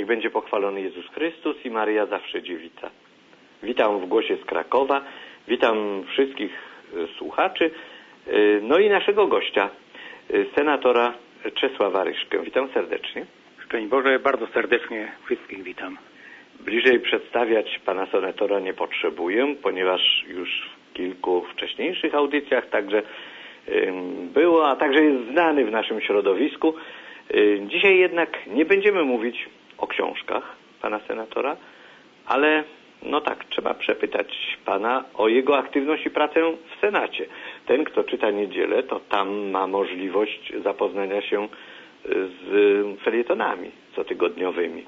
Niech będzie pochwalony Jezus Chrystus i Maryja zawsze dziewica. Witam w Głosie z Krakowa, witam wszystkich słuchaczy, no i naszego gościa, senatora Czesława Ryszkę. Witam serdecznie. Szczęść Boże, bardzo serdecznie wszystkich witam. Bliżej przedstawiać pana senatora nie potrzebuję, ponieważ już w kilku wcześniejszych audycjach także było, a także jest znany w naszym środowisku. Dzisiaj jednak nie będziemy mówić o książkach pana senatora, ale no tak, trzeba przepytać pana o jego aktywność i pracę w Senacie. Ten, kto czyta Niedzielę, to tam ma możliwość zapoznania się z felietonami cotygodniowymi.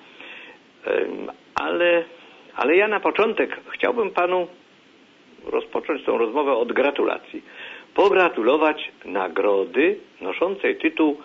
Ale ja na początek chciałbym panu rozpocząć tą rozmowę od gratulacji. Pogratulować nagrody noszącej tytuł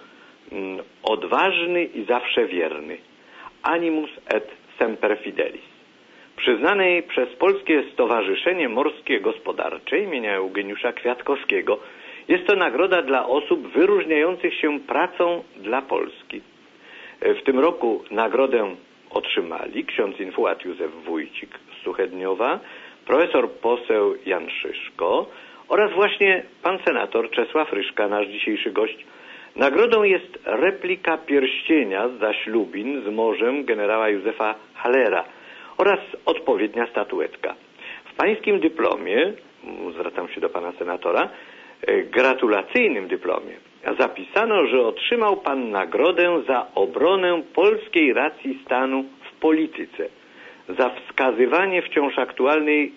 Odważny i zawsze wierny. Animus et semper fidelis. Przyznanej przez Polskie Stowarzyszenie Morskie Gospodarcze imienia Eugeniusza Kwiatkowskiego. Jest to nagroda dla osób wyróżniających się pracą dla Polski. W tym roku nagrodę otrzymali ksiądz infuat Józef Wójcik z Suchedniowa, profesor poseł Jan Szyszko oraz właśnie pan senator Czesław Ryszka, nasz dzisiejszy gość. Nagrodą jest replika pierścienia z zaślubin z morzem generała Józefa Hallera oraz odpowiednia statuetka. W pańskim dyplomie, zwracam się do pana senatora, gratulacyjnym dyplomie, zapisano, że otrzymał pan nagrodę za obronę polskiej racji stanu w polityce, za wskazywanie wciąż aktualnej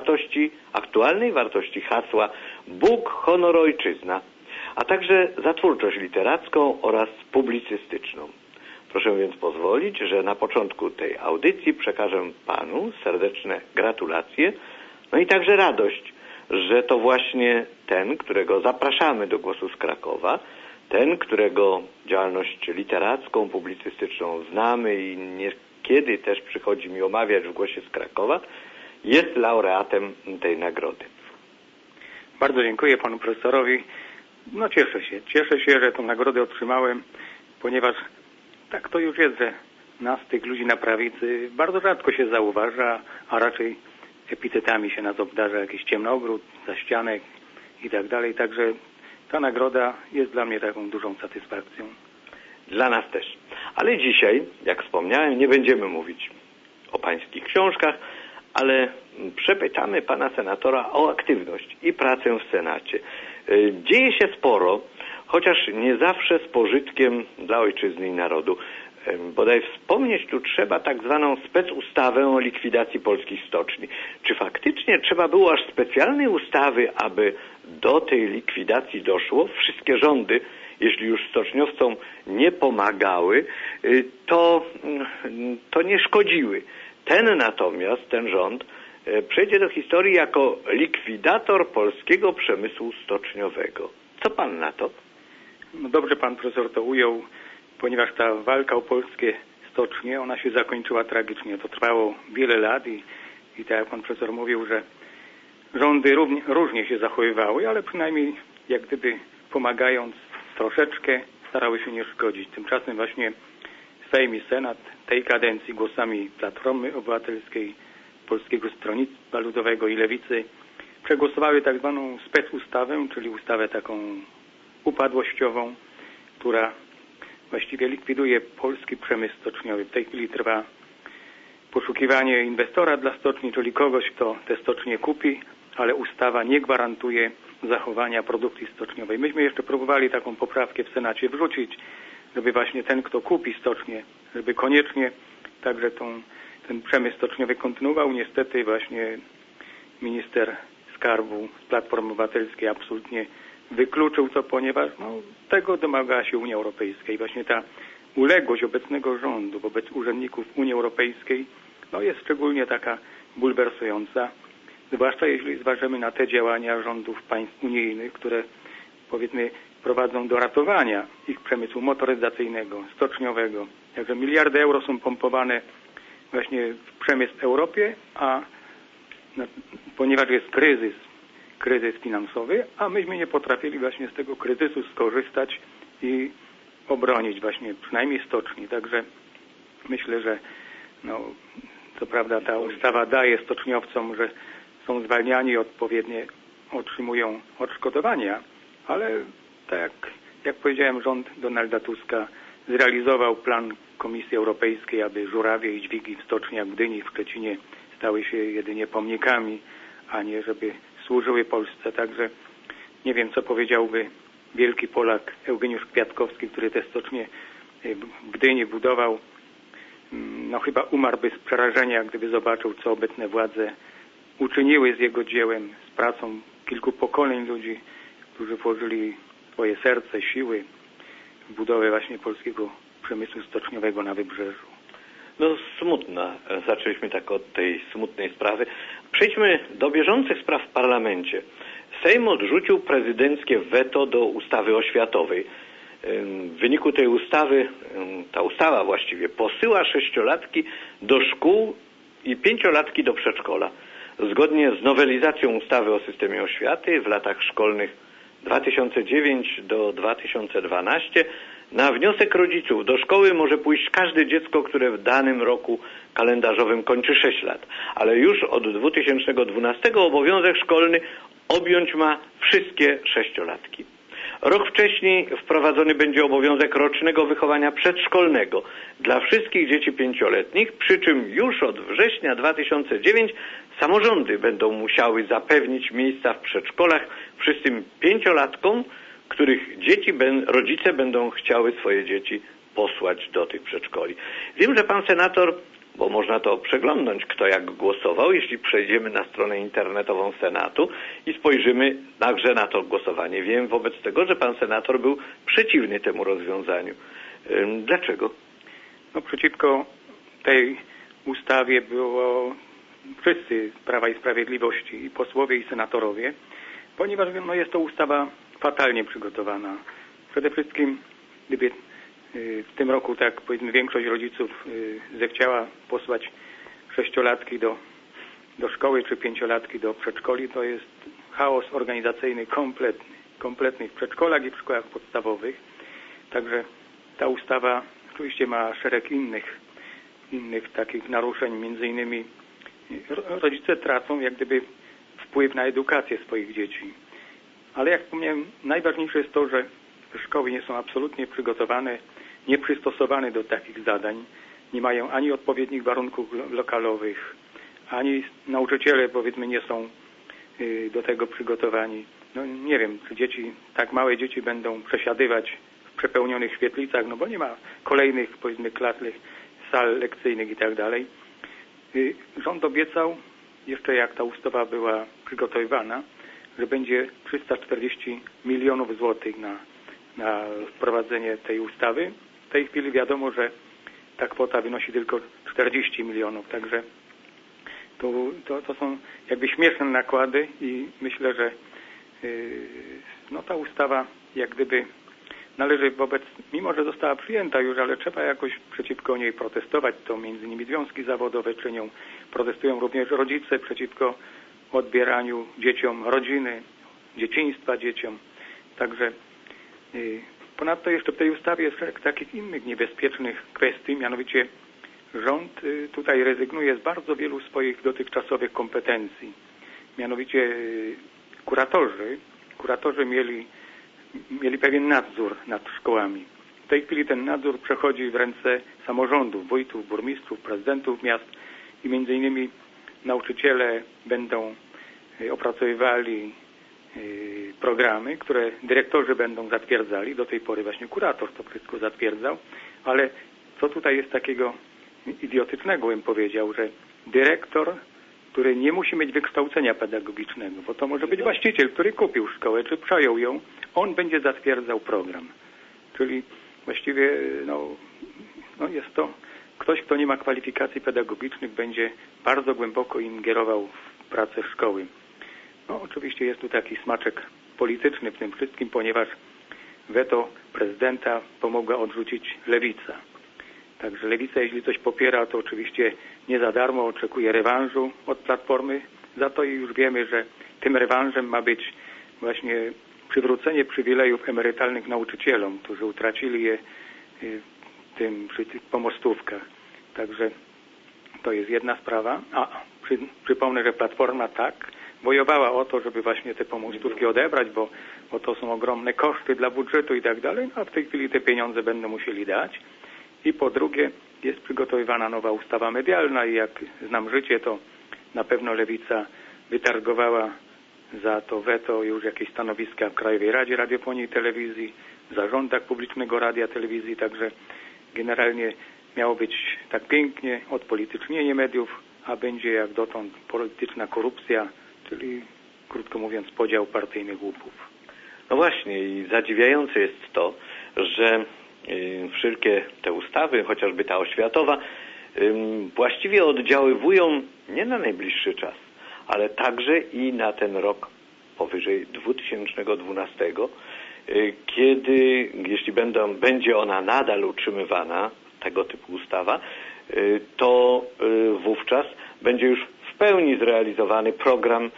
wartości hasła Bóg, honor, ojczyzna, a także za twórczość literacką oraz publicystyczną. Proszę więc pozwolić, że na początku tej audycji przekażę panu serdeczne gratulacje, no i także radość, że to właśnie ten, którego zapraszamy do Głosu z Krakowa, ten, którego działalność literacką, publicystyczną znamy i niekiedy też przychodzi mi omawiać w Głosie z Krakowa, jest laureatem tej nagrody. Bardzo dziękuję panu profesorowi. No cieszę się, że tę nagrodę otrzymałem, ponieważ tak to już jest, że nas, tych ludzi na prawicy, bardzo rzadko się zauważa, a raczej epitetami się nas obdarza, jakiś ciemnogród, zaścianek i tak dalej. Także ta nagroda jest dla mnie taką dużą satysfakcją. Dla nas też. Ale dzisiaj, jak wspomniałem, nie będziemy mówić o pańskich książkach, ale przepytamy pana senatora o aktywność i pracę w Senacie. Dzieje się sporo, chociaż nie zawsze z pożytkiem dla ojczyzny i narodu. Bodaj wspomnieć tu trzeba tak zwaną specustawę o likwidacji polskich stoczni. Czy faktycznie trzeba było aż specjalnej ustawy, aby do tej likwidacji doszło? Wszystkie rządy, jeśli już stoczniowcom nie pomagały, to nie szkodziły. Ten rząd przejdzie do historii jako likwidator polskiego przemysłu stoczniowego. Co pan na to? No dobrze pan profesor to ujął, ponieważ ta walka o polskie stocznie, ona się zakończyła tragicznie. To trwało wiele lat i tak jak pan profesor mówił, że rządy różnie się zachowywały, ale przynajmniej jak gdyby pomagając troszeczkę starały się nie szkodzić. Tymczasem właśnie Sejm i Senat tej kadencji głosami Platformy Obywatelskiej, Polskiego Stronnictwa Ludowego i Lewicy przegłosowały tak zwaną specustawę, czyli ustawę taką upadłościową, która właściwie likwiduje polski przemysł stoczniowy. W tej chwili trwa poszukiwanie inwestora dla stoczni, czyli kogoś, kto te stocznie kupi, ale ustawa nie gwarantuje zachowania produkcji stoczniowej. Myśmy jeszcze próbowali taką poprawkę w Senacie wrzucić, żeby właśnie ten, kto kupi stocznię, żeby koniecznie także ten przemysł stoczniowy kontynuował. Niestety właśnie minister skarbu z Platformy Obywatelskiej absolutnie wykluczył to, ponieważ tego domagała się Unia Europejska i właśnie ta uległość obecnego rządu wobec urzędników Unii Europejskiej jest szczególnie taka bulwersująca, zwłaszcza jeśli zważymy na te działania rządów państw unijnych, które powiedzmy prowadzą do ratowania ich przemysłu motoryzacyjnego, stoczniowego. Także miliardy euro są pompowane właśnie w przemysł w Europie, a ponieważ jest kryzys finansowy, a myśmy nie potrafili właśnie z tego kryzysu skorzystać i obronić właśnie przynajmniej stoczni. Także myślę, że co prawda ta ustawa daje stoczniowcom, że są zwalniani, odpowiednio otrzymują odszkodowania, ale tak jak powiedziałem, rząd Donalda Tuska zrealizował plan Komisji Europejskiej, aby żurawie i dźwigi w stoczniach w Gdyni, w Szczecinie stały się jedynie pomnikami, a nie żeby służyły Polsce. Także nie wiem, co powiedziałby wielki Polak Eugeniusz Kwiatkowski, który te stocznie w Gdyni budował. Chyba umarłby z przerażenia, gdyby zobaczył, co obecne władze uczyniły z jego dziełem, z pracą kilku pokoleń ludzi, którzy włożyli swoje serce, siły w budowę właśnie polskiego przemysłu stoczniowego na Wybrzeżu. Smutna. Zaczęliśmy tak od tej smutnej sprawy. Przejdźmy do bieżących spraw w parlamencie. Sejm odrzucił prezydenckie weto do ustawy oświatowej. W wyniku tej ustawy, ta ustawa właściwie posyła 6-latki do szkół i 5-latki do przedszkola. Zgodnie z nowelizacją ustawy o systemie oświaty w latach szkolnych 2009 do 2012 na wniosek rodziców do szkoły może pójść każde dziecko, które w danym roku kalendarzowym kończy 6 lat. Ale już od 2012 obowiązek szkolny objąć ma wszystkie 6-latki. Rok wcześniej wprowadzony będzie obowiązek rocznego wychowania przedszkolnego dla wszystkich dzieci 5-letnich, przy czym już od września 2009 samorządy będą musiały zapewnić miejsca w przedszkolach wszystkim 5-latkom, których rodzice będą chciały swoje dzieci posłać do tych przedszkoli. Wiem, że pan senator, bo można to przeglądnąć, kto jak głosował, jeśli przejdziemy na stronę internetową Senatu i spojrzymy także na to głosowanie. Wiem wobec tego, że pan senator był przeciwny temu rozwiązaniu. Dlaczego? Przeciwko tej ustawie było wszyscy Prawa i Sprawiedliwości, i posłowie, i senatorowie, ponieważ jest to ustawa fatalnie przygotowana. Przede wszystkim, gdyby w tym roku, tak powiedzmy, większość rodziców zechciała posłać 6-latki do szkoły, czy 5-latki do przedszkoli, to jest chaos organizacyjny kompletny w przedszkolach i w szkołach podstawowych. Także ta ustawa oczywiście ma szereg innych takich naruszeń, między innymi rodzice tracą jak gdyby wpływ na edukację swoich dzieci. Ale jak wspomniałem, najważniejsze jest to, że szkoły nie są absolutnie przygotowane, nie przystosowane do takich zadań, nie mają ani odpowiednich warunków lokalowych, ani nauczyciele, powiedzmy, nie są do tego przygotowani. Nie wiem, czy tak małe dzieci będą przesiadywać w przepełnionych świetlicach, bo nie ma kolejnych, powiedzmy, klasnych sal lekcyjnych i tak dalej. Rząd obiecał, jeszcze jak ta ustawa była przygotowywana, że będzie 340 milionów złotych na wprowadzenie tej ustawy. W tej chwili wiadomo, że ta kwota wynosi tylko 40 milionów, także to są jakby śmieszne nakłady i myślę, że ta ustawa jak gdyby należy mimo że została przyjęta już, ale trzeba jakoś przeciwko niej protestować. To między innymi związki zawodowe czynią, protestują również rodzice przeciwko odbieraniu dzieciom rodziny, dzieciństwa dzieciom. Także ponadto jeszcze w tej ustawie jest szereg takich innych niebezpiecznych kwestii, mianowicie rząd tutaj rezygnuje z bardzo wielu swoich dotychczasowych kompetencji. Mianowicie kuratorzy mieli pewien nadzór nad szkołami. W tej chwili ten nadzór przechodzi w ręce samorządów, wójtów, burmistrzów, prezydentów miast i między innymi nauczyciele będą opracowywali programy, które dyrektorzy będą zatwierdzali. Do tej pory właśnie kurator to wszystko zatwierdzał, ale co tutaj jest takiego idiotycznego, bym powiedział, że dyrektor, który nie musi mieć wykształcenia pedagogicznego, bo to może być właściciel, który kupił szkołę, czy przejął ją, on będzie zatwierdzał program. Czyli właściwie jest to ktoś, kto nie ma kwalifikacji pedagogicznych, będzie bardzo głęboko ingerował w pracę szkoły. Oczywiście jest tu taki smaczek polityczny w tym wszystkim, ponieważ weto prezydenta pomogła odrzucić Lewica. Także Lewica, jeśli coś popiera, to oczywiście nie za darmo oczekuje rewanżu od Platformy. Za to już wiemy, że tym rewanżem ma być właśnie przywrócenie przywilejów emerytalnych nauczycielom, którzy utracili je przy tych pomostówkach. Także to jest jedna sprawa. Przypomnę, że Platforma wojowała o to, żeby właśnie te pomostówki odebrać, bo to są ogromne koszty dla budżetu i tak dalej, a w tej chwili te pieniądze będą musieli dać. I po drugie, jest przygotowywana nowa ustawa medialna i jak znam życie, to na pewno Lewica wytargowała za to weto już jakieś stanowiska w Krajowej Radzie Radiofonii i Telewizji, w zarządach publicznego radia, telewizji, także generalnie miało być tak pięknie odpolitycznienie mediów, a będzie jak dotąd polityczna korupcja, czyli krótko mówiąc podział partyjnych łupów. No właśnie i zadziwiające jest to, że wszelkie te ustawy, chociażby ta oświatowa, właściwie oddziaływują nie na najbliższy czas, ale także i na ten rok powyżej 2012, kiedy, jeśli będzie ona nadal utrzymywana, tego typu ustawa, to wówczas będzie już w pełni zrealizowany program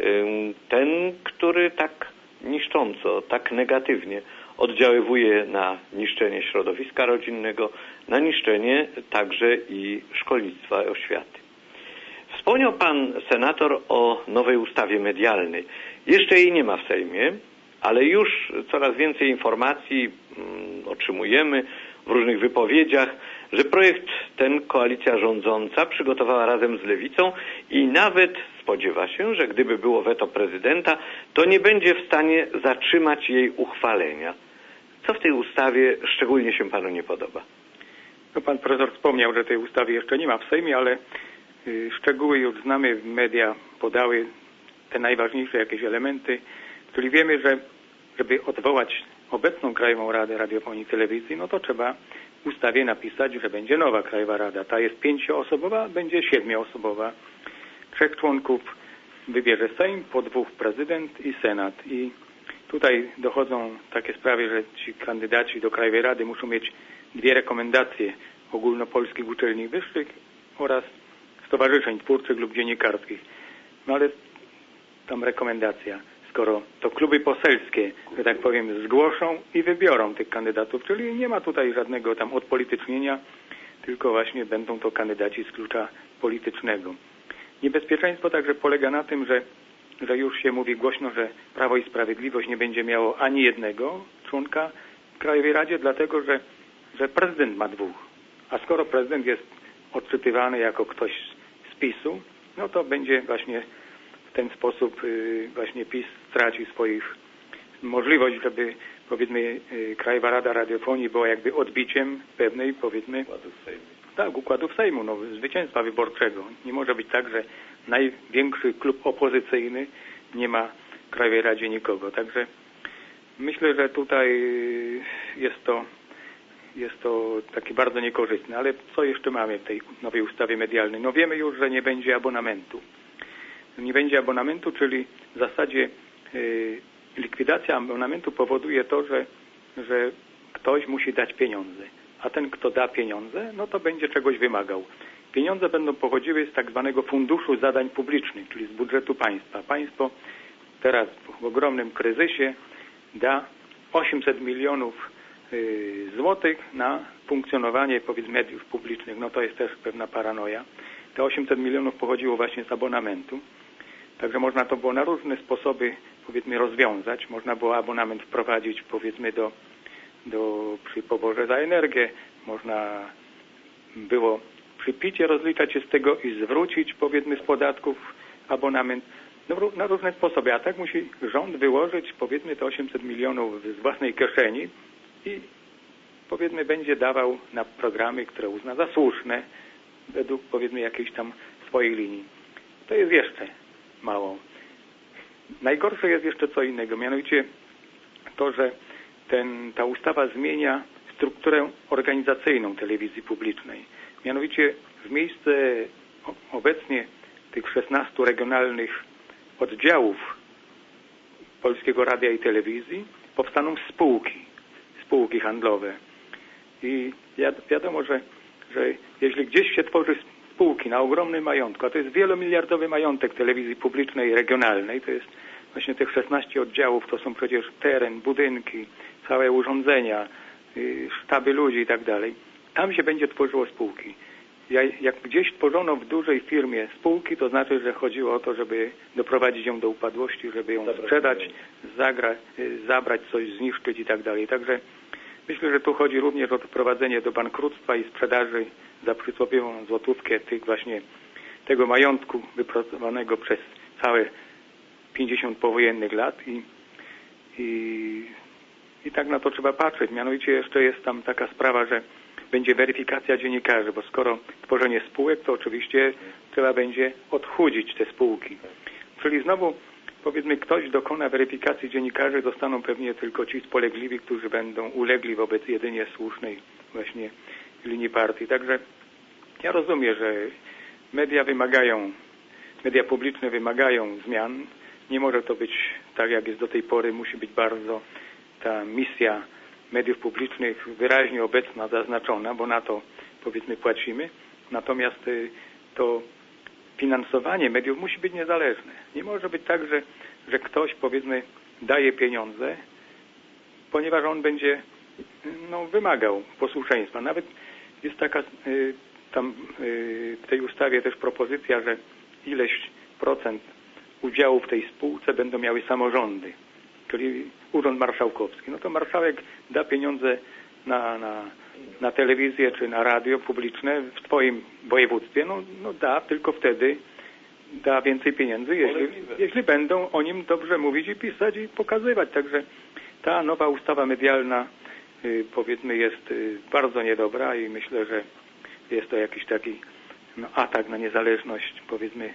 ten, który tak niszcząco, tak negatywnie oddziaływuje na niszczenie środowiska rodzinnego, na niszczenie także i szkolnictwa i oświaty. Wspomniał pan senator o nowej ustawie medialnej. Jeszcze jej nie ma w Sejmie, ale już coraz więcej informacji otrzymujemy w różnych wypowiedziach, że projekt ten koalicja rządząca przygotowała razem z Lewicą i nawet spodziewa się, że gdyby było weto prezydenta, to nie będzie w stanie zatrzymać jej uchwalenia. Co w tej ustawie szczególnie się panu nie podoba? No, pan profesor wspomniał, że tej ustawy jeszcze nie ma w Sejmie, ale szczegóły już znamy, media podały te najważniejsze jakieś elementy, czyli wiemy, że żeby odwołać obecną Krajową Radę Radiofonii i Telewizji, no to trzeba w ustawie napisać, że będzie nowa Krajowa Rada. Ta jest 5-osobowa, będzie 7-osobowa. 3 członków wybierze Sejm, po 2 prezydent i Senat. I tutaj dochodzą takie sprawy, że ci kandydaci do Krajowej Rady muszą mieć 2 rekomendacje ogólnopolskich uczelni wyższych oraz stowarzyszeń twórczych lub dziennikarskich. No ale tam rekomendacja, skoro to kluby poselskie, że tak powiem, zgłoszą i wybiorą tych kandydatów, czyli nie ma tutaj żadnego tam odpolitycznienia, tylko właśnie będą to kandydaci z klucza politycznego. Niebezpieczeństwo także polega na tym, że już się mówi głośno, że Prawo i Sprawiedliwość nie będzie miało ani jednego członka w Krajowej Radzie, dlatego że prezydent ma 2. A skoro prezydent jest odczytywany jako ktoś z PiS-u, no to będzie właśnie w ten sposób właśnie PiS straci swoich możliwość, żeby powiedzmy Krajowa Rada Radiofonii była jakby odbiciem pewnej powiedzmy układów Sejmu, zwycięstwa wyborczego. Nie może być tak, że największy klub opozycyjny nie ma w Krajowej Radzie nikogo. Także myślę, że tutaj jest to takie bardzo niekorzystne. Ale co jeszcze mamy w tej nowej ustawie medialnej? No wiemy już, że nie będzie abonamentu. Nie będzie abonamentu, czyli w zasadzie likwidacja abonamentu powoduje to, że ktoś musi dać pieniądze. A ten, kto da pieniądze, no to będzie czegoś wymagał. Pieniądze będą pochodziły z tak zwanego Funduszu Zadań Publicznych, czyli z budżetu państwa. Państwo teraz w ogromnym kryzysie da 800 milionów złotych na funkcjonowanie powiedzmy mediów publicznych. No to jest też pewna paranoja. Te 800 milionów pochodziło właśnie z abonamentu. Także można to było na różne sposoby powiedzmy rozwiązać. Można było abonament wprowadzić powiedzmy przy poborze za energię. Można było przy picie rozliczać się z tego i zwrócić powiedzmy z podatków abonament. No, na różne sposoby. A tak musi rząd wyłożyć powiedzmy te 800 milionów z własnej kieszeni i powiedzmy będzie dawał na programy, które uzna za słuszne według powiedzmy jakiejś tam swojej linii. To jest jeszcze mało. Najgorsze jest jeszcze co innego, mianowicie to, że ta ustawa zmienia strukturę organizacyjną telewizji publicznej. Mianowicie w miejsce obecnie tych 16 regionalnych oddziałów Polskiego Radia i Telewizji powstaną spółki handlowe. I wiadomo, że jeśli gdzieś się tworzy spółki na ogromnym majątku, a to jest wielomiliardowy majątek telewizji publicznej i regionalnej, to jest właśnie tych 16 oddziałów, to są przecież teren, budynki, całe urządzenia, sztaby ludzi i tak dalej. Tam się będzie tworzyło spółki. jak gdzieś tworzono w dużej firmie spółki, to znaczy, że chodziło o to, żeby doprowadzić ją do upadłości, żeby ją sprzedać, zabrać coś, zniszczyć i tak dalej. Także myślę, że tu chodzi również o doprowadzenie do bankructwa i sprzedaży za przysłowiową złotówkę tego majątku wypracowanego przez całe 50 powojennych lat i tak na to trzeba patrzeć. Mianowicie jeszcze jest tam taka sprawa, że będzie weryfikacja dziennikarzy, bo skoro tworzenie spółek, to oczywiście trzeba będzie odchudzić te spółki. Czyli znowu, powiedzmy, ktoś dokona weryfikacji dziennikarzy, zostaną pewnie tylko ci spolegliwi, którzy będą ulegli wobec jedynie słusznej właśnie linii partii. Także ja rozumiem, że media publiczne wymagają zmian. Nie może to być tak, jak jest do tej pory. Musi być bardzo ta misja mediów publicznych wyraźnie obecna, zaznaczona, bo na to, powiedzmy, płacimy. Natomiast to finansowanie mediów musi być niezależne. Nie może być tak, że ktoś, powiedzmy, daje pieniądze, ponieważ on będzie wymagał posłuszeństwa. Nawet jest taka tam w tej ustawie też propozycja, że ileś procent udziału w tej spółce będą miały samorządy, czyli Urząd Marszałkowski. No to marszałek da pieniądze na telewizję czy na radio publiczne w twoim województwie. No da, tylko wtedy da więcej pieniędzy, jeśli będą o nim dobrze mówić i pisać i pokazywać. Także ta nowa ustawa medialna, powiedzmy, jest bardzo niedobra i myślę, że jest to jakiś taki atak na niezależność, powiedzmy,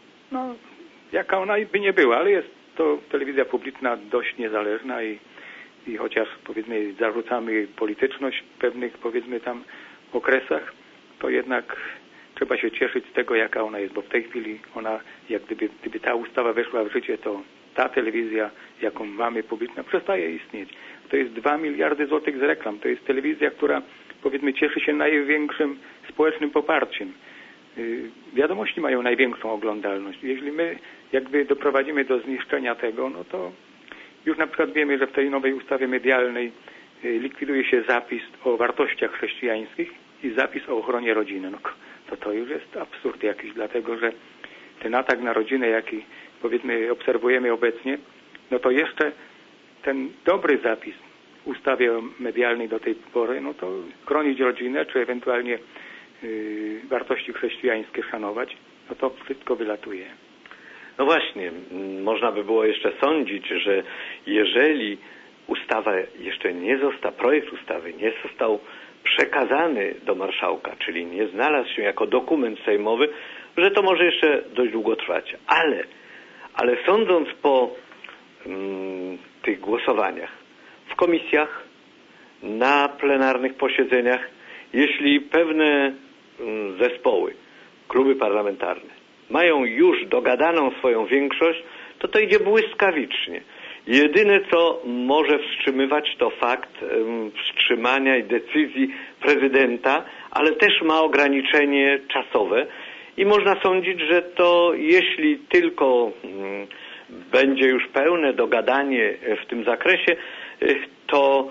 jaka ona by nie była, ale jest to telewizja publiczna dość niezależna i chociaż, powiedzmy, zarzucamy jej polityczność w pewnych, powiedzmy, tam okresach, to jednak trzeba się cieszyć z tego, jaka ona jest, bo w tej chwili ona, jak gdyby ta ustawa weszła w życie, to ta telewizja, jaką mamy publiczna, przestaje istnieć. To jest 2 miliardy złotych z reklam. To jest telewizja, która, powiedzmy, cieszy się największym społecznym poparciem. Wiadomości mają największą oglądalność. Jeśli my jakby doprowadzimy do zniszczenia tego, no to już na przykład wiemy, że w tej nowej ustawie medialnej likwiduje się zapis o wartościach chrześcijańskich i zapis o ochronie rodziny. To już jest absurd jakiś, dlatego że ten atak na rodzinę, jaki, powiedzmy, obserwujemy obecnie, no to jeszcze ten dobry zapis w ustawie medialnej do tej pory, no to chronić rodzinę, czy ewentualnie wartości chrześcijańskie szanować, no to wszystko wylatuje. No właśnie, można by było jeszcze sądzić, że jeżeli projekt ustawy nie został przekazany do marszałka, czyli nie znalazł się jako dokument sejmowy, że to może jeszcze dość długo trwać. Ale sądząc po tych głosowaniach w komisjach, na plenarnych posiedzeniach, jeśli pewne zespoły, kluby parlamentarne mają już dogadaną swoją większość, to idzie błyskawicznie. Jedyne, co może wstrzymywać, to fakt wstrzymania i decyzji prezydenta, ale też ma ograniczenie czasowe i można sądzić, że to jeśli tylko będzie już pełne dogadanie w tym zakresie, to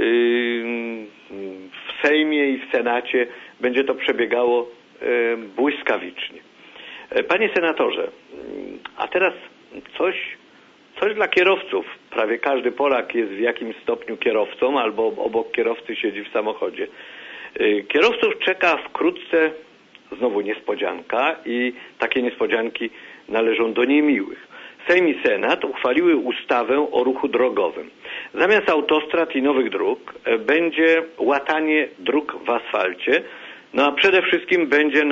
w Sejmie i w Senacie będzie to przebiegało błyskawicznie. Panie senatorze, a teraz coś dla kierowców. Prawie każdy Polak jest w jakimś stopniu kierowcą albo obok kierowcy siedzi w samochodzie. Kierowców czeka wkrótce znowu niespodzianka i takie niespodzianki należą do niemiłych. Sejm i Senat uchwaliły ustawę o ruchu drogowym. Zamiast autostrad i nowych dróg będzie łatanie dróg w asfalcie, a przede wszystkim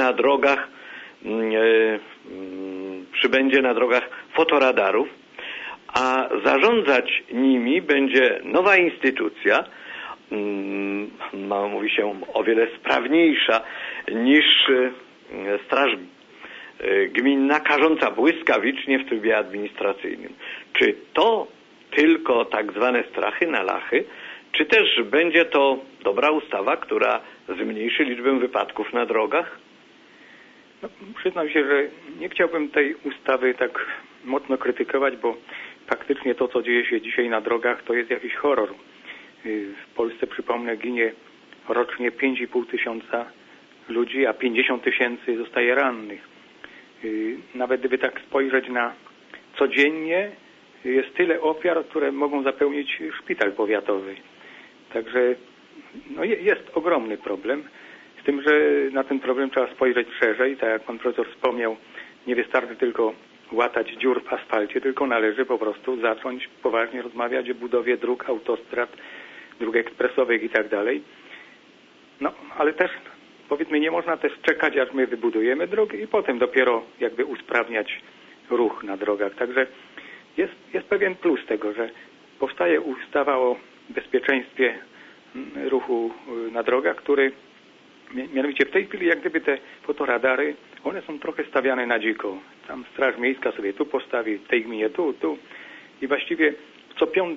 przybędzie na drogach fotoradarów, a zarządzać nimi będzie nowa instytucja, mówi się o wiele sprawniejsza niż Straż Gminna, karząca błyskawicznie w trybie administracyjnym. Czy to tylko tak zwane strachy na lachy, czy też będzie to dobra ustawa, która zmniejszy liczbę wypadków na drogach? Przyznam się, że nie chciałbym tej ustawy tak mocno krytykować, bo faktycznie to, co dzieje się dzisiaj na drogach, to jest jakiś horror. W Polsce, przypomnę, ginie rocznie 5,5 tysiąca ludzi, a 50 000 zostaje rannych. Nawet gdyby tak spojrzeć na codziennie, jest tyle ofiar, które mogą zapełnić szpital powiatowy. Także no jest ogromny problem. Z tym, że na ten problem trzeba spojrzeć szerzej. Tak jak pan profesor wspomniał, nie wystarczy tylko łatać dziur w asfalcie, tylko należy po prostu zacząć poważnie rozmawiać o budowie dróg, autostrad, dróg ekspresowych i tak dalej. No, ale też powiedzmy, nie można też czekać, aż my wybudujemy drogi i potem dopiero jakby usprawniać ruch na drogach. Także jest pewien plus tego, że powstaje ustawa o bezpieczeństwie ruchu na drogach, który mianowicie w tej chwili jak gdyby te fotoradary, one są trochę stawiane na dziko. Tam Straż Miejska sobie tu postawi, w tej gminie tu i właściwie w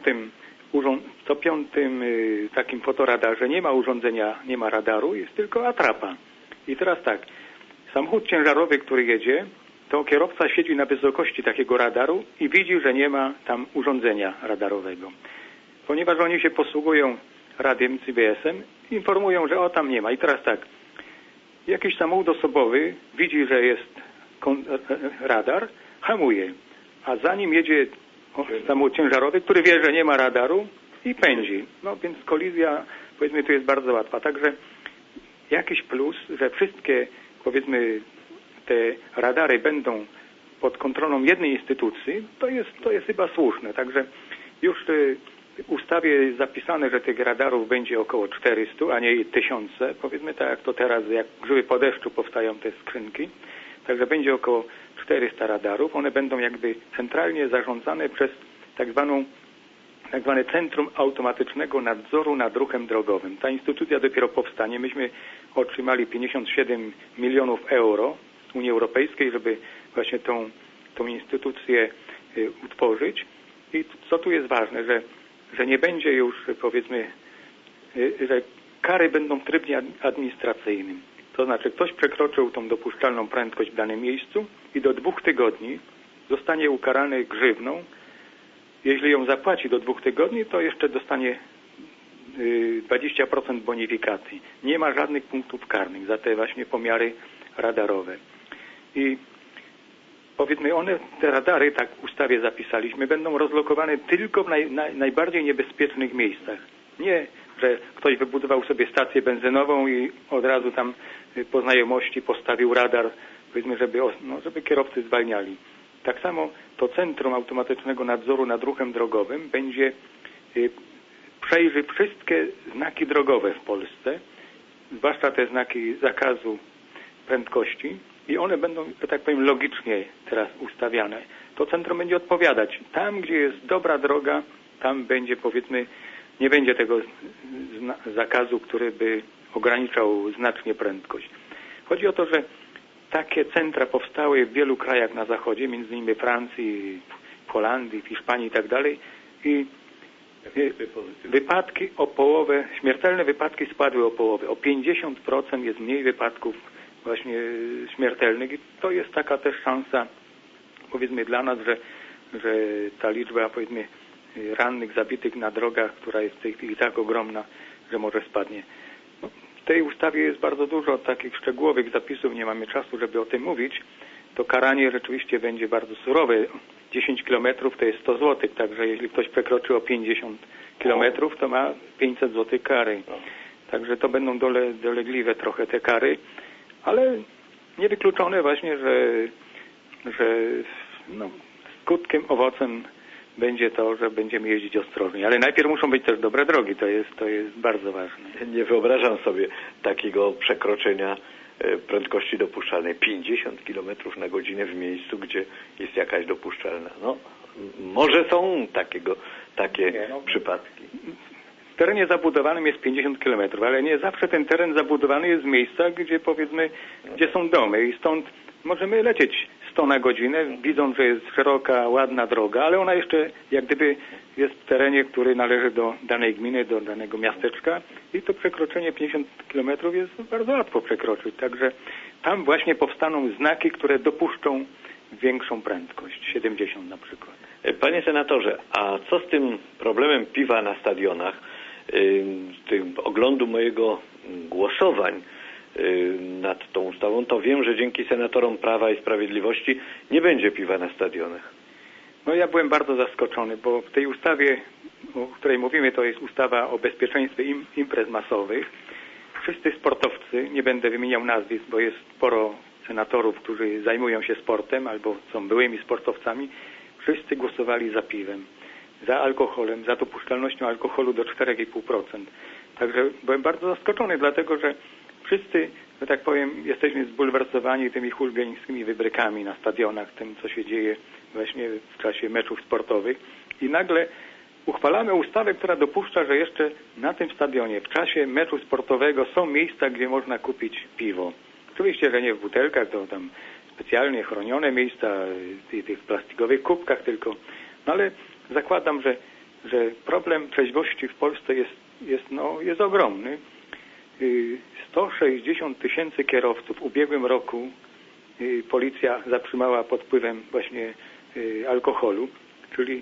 co piątym takim fotoradarze nie ma urządzenia, nie ma radaru, jest tylko atrapa. I teraz tak, samochód ciężarowy, który jedzie, to kierowca siedzi na wysokości takiego radaru i widzi, że nie ma tam urządzenia radarowego. Ponieważ oni się posługują radiem CBS-em, informują, że tam nie ma. I teraz tak, jakiś samochód osobowy widzi, że jest radar, hamuje, a za nim jedzie samochód ciężarowy, który wie, że nie ma radaru i pędzi. No więc kolizja, powiedzmy, tu jest bardzo łatwa. Także jakiś plus, że wszystkie, powiedzmy, te radary będą pod kontrolą jednej instytucji, to jest chyba słuszne. Także już w ustawie jest zapisane, że tych radarów będzie około 400, a nie 1000. Powiedzmy tak jak to teraz, jak grzyby po deszczu powstają te skrzynki. Także będzie około 400 radarów. One będą jakby centralnie zarządzane przez tak zwane Centrum Automatycznego Nadzoru nad Ruchem Drogowym. Ta instytucja dopiero powstanie. Myśmy otrzymali 57 milionów euro z Unii Europejskiej, żeby właśnie tą instytucję utworzyć. I co tu jest ważne, że nie będzie już, powiedzmy, że kary będą w trybie administracyjnym. To znaczy, ktoś przekroczył tą dopuszczalną prędkość w danym miejscu i do 2 tygodni zostanie ukarany grzywną. Jeśli ją zapłaci do 2 tygodni, to jeszcze dostanie 20% bonifikacji. Nie ma żadnych punktów karnych za te właśnie pomiary radarowe. I powiedzmy, te radary, tak w ustawie zapisaliśmy, będą rozlokowane tylko w najbardziej niebezpiecznych miejscach. Nie, że ktoś wybudował sobie stację benzynową i od razu tam po znajomości postawił radar, powiedzmy, żeby kierowcy zwalniali. Tak samo to Centrum Automatycznego Nadzoru nad Ruchem Drogowym przejrzy wszystkie znaki drogowe w Polsce, zwłaszcza te znaki zakazu prędkości, i one będą, że tak powiem, logicznie teraz ustawiane. To centrum będzie odpowiadać. Tam, gdzie jest dobra droga, tam będzie, powiedzmy, nie będzie tego zakazu, który by ograniczał znacznie prędkość. Chodzi o to, że takie centra powstały w wielu krajach na zachodzie, między innymi Francji, Holandii, Hiszpanii i tak dalej. I wypadki o połowę, śmiertelne wypadki spadły o połowę. O 50% jest mniej wypadków właśnie śmiertelnych i to jest taka też szansa, powiedzmy, dla nas, że ta liczba, powiedzmy, rannych, zabitych na drogach, która jest w tej chwili tak ogromna, że może spadnie. No, w tej ustawie jest bardzo dużo takich szczegółowych zapisów, nie mamy czasu, żeby o tym mówić. To karanie rzeczywiście będzie bardzo surowe. 10 km to jest 100 zł, także jeśli ktoś przekroczy o 50 km, to ma 500 zł kary. Także to będą dolegliwe trochę te kary, ale niewykluczone właśnie, że skutkiem, owocem będzie to, że będziemy jeździć ostrożnie. Ale najpierw muszą być też dobre drogi, to jest bardzo ważne. Nie wyobrażam sobie takiego przekroczenia prędkości dopuszczalnej 50 km na godzinę w miejscu, gdzie jest jakaś dopuszczalna. No, może są takie przypadki. W terenie zabudowanym jest 50 km, ale nie zawsze ten teren zabudowany jest w miejscach, gdzie, powiedzmy, gdzie są domy i stąd możemy lecieć 100 na godzinę, widząc, że jest szeroka, ładna droga, ale ona jeszcze jak gdyby jest w terenie, który należy do danej gminy, do danego miasteczka i to przekroczenie 50 km jest bardzo łatwo przekroczyć. Także tam właśnie powstaną znaki, które dopuszczą większą prędkość, 70 na przykład. Panie senatorze, a co z tym problemem piwa na stadionach? Z tym oglądu mojego głosowań nad tą ustawą, to wiem, że dzięki senatorom Prawa i Sprawiedliwości nie będzie piwa na stadionach. No ja byłem bardzo zaskoczony, bo w tej ustawie, o której mówimy, to jest ustawa o bezpieczeństwie imprez masowych. Wszyscy sportowcy, nie będę wymieniał nazwisk, bo jest sporo senatorów, którzy zajmują się sportem albo są byłymi sportowcami, wszyscy głosowali za piwem, za alkoholem, za dopuszczalnością alkoholu do 4,5%. Także byłem bardzo zaskoczony, dlatego że wszyscy, że tak powiem, jesteśmy zbulwersowani tymi chuligańskimi wybrykami na stadionach, tym co się dzieje właśnie w czasie meczów sportowych i nagle uchwalamy ustawę, która dopuszcza, że jeszcze na tym stadionie w czasie meczu sportowego są miejsca, gdzie można kupić piwo. Oczywiście, że nie w butelkach, to tam specjalnie chronione miejsca, w tych plastikowych kubkach tylko. No ale zakładam, że problem trzeźwości w Polsce jest ogromny. 160 000 kierowców w ubiegłym roku policja zatrzymała pod wpływem właśnie alkoholu, czyli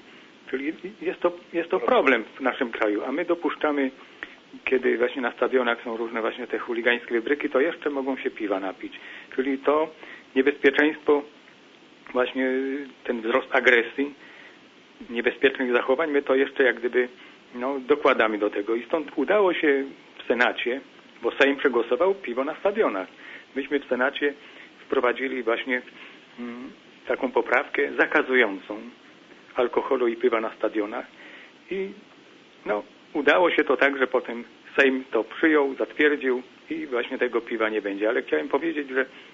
jest to problem w naszym kraju, a my dopuszczamy, kiedy właśnie na stadionach są różne właśnie te chuligańskie wybryki, to jeszcze mogą się piwa napić. Czyli to niebezpieczeństwo, właśnie ten wzrost agresji, niebezpiecznych zachowań, my to jeszcze jak gdyby dokładamy do tego. I stąd udało się w Senacie, bo Sejm przegłosował piwo na stadionach. Myśmy w Senacie wprowadzili właśnie taką poprawkę zakazującą alkoholu i piwa na stadionach i udało się to tak, że potem Sejm to przyjął, zatwierdził i właśnie tego piwa nie będzie. Ale chciałem powiedzieć,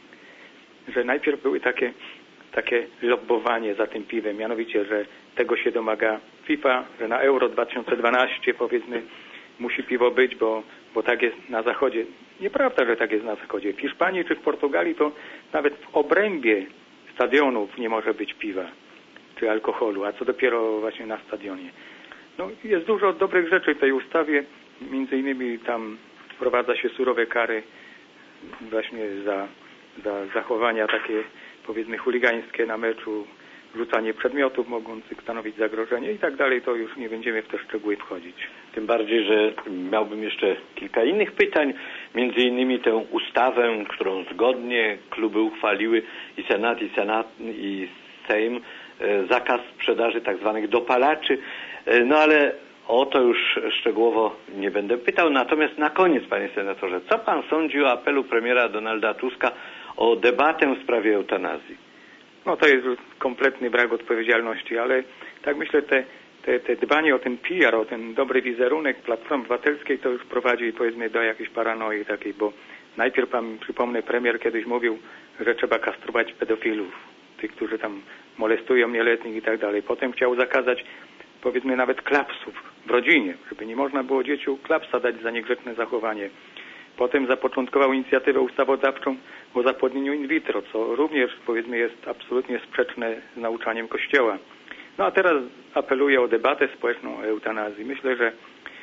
że najpierw były takie lobbowanie za tym piwem, mianowicie, że tego się domaga FIFA, że na Euro 2012 powiedzmy musi piwo być, bo tak jest na Zachodzie. Nieprawda, że tak jest na Zachodzie. W Hiszpanii czy w Portugalii to nawet w obrębie stadionów nie może być piwa czy alkoholu, a co dopiero właśnie na stadionie. Jest dużo dobrych rzeczy w tej ustawie, między innymi tam wprowadza się surowe kary właśnie za zachowania takie powiedzmy chuligańskie na meczu, rzucanie przedmiotów mogących stanowić zagrożenie i tak dalej, to już nie będziemy w te szczegóły wchodzić. Tym bardziej, że miałbym jeszcze kilka innych pytań, między innymi tę ustawę, którą zgodnie kluby uchwaliły i Senat, i Sejm, zakaz sprzedaży tak zwanych dopalaczy, ale o to już szczegółowo nie będę pytał. Natomiast na koniec, panie senatorze, co pan sądzi o apelu premiera Donalda Tuska o debatę w sprawie eutanazji? To jest kompletny brak odpowiedzialności, ale tak myślę, te dbanie o ten PR, o ten dobry wizerunek Platformy Obywatelskiej to już prowadzi powiedzmy do jakiejś paranoi takiej, bo najpierw przypomnę, premier kiedyś mówił, że trzeba kastrować pedofilów, tych, którzy tam molestują nieletnich i tak dalej. Potem chciał zakazać powiedzmy nawet klapsów w rodzinie, żeby nie można było dzieciom klapsa dać za niegrzeczne zachowanie. Potem zapoczątkował inicjatywę ustawodawczą o zapłodnieniu in vitro, co również powiedzmy jest absolutnie sprzeczne z nauczaniem Kościoła. A teraz apeluje o debatę społeczną o eutanazji. Myślę, że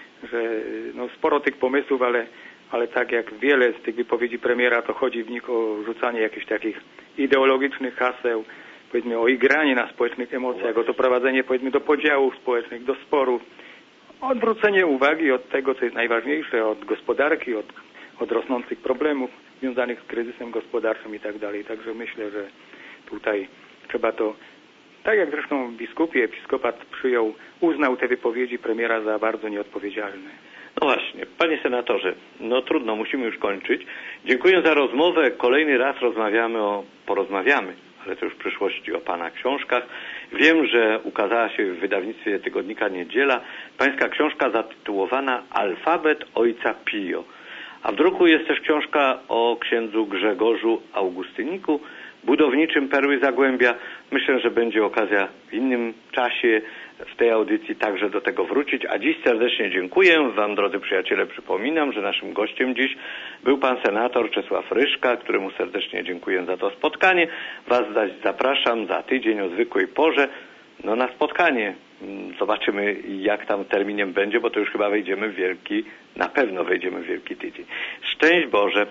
sporo tych pomysłów, ale tak jak wiele z tych wypowiedzi premiera, to chodzi w nich o rzucanie jakichś takich ideologicznych haseł, powiedzmy o igranie na społecznych emocjach, o doprowadzenie powiedzmy do podziałów społecznych, do sporów, odwrócenie uwagi od tego, co jest najważniejsze, od gospodarki, od rosnących problemów związanych z kryzysem gospodarczym i tak dalej. Także myślę, że tutaj trzeba to, tak jak zresztą episkopat uznał te wypowiedzi premiera za bardzo nieodpowiedzialne. Właśnie, panie senatorze, trudno, musimy już kończyć. Dziękuję za rozmowę. Kolejny raz porozmawiamy, ale to już w przyszłości, o pana książkach. Wiem, że ukazała się w wydawnictwie tygodnika Niedziela pańska książka zatytułowana Alfabet Ojca Pio. A w druku jest też książka o księdzu Grzegorzu Augustyniku, budowniczym Perły Zagłębia. Myślę, że będzie okazja w innym czasie w tej audycji także do tego wrócić. A dziś serdecznie dziękuję wam, drodzy przyjaciele. Przypominam, że naszym gościem dziś był pan senator Czesław Ryszka, któremu serdecznie dziękuję za to spotkanie. Was zaś zapraszam za tydzień o zwykłej porze na spotkanie. Zobaczymy, jak tam terminem będzie, bo to już chyba na pewno wejdziemy w Wielki Tydzień. Szczęść Boże!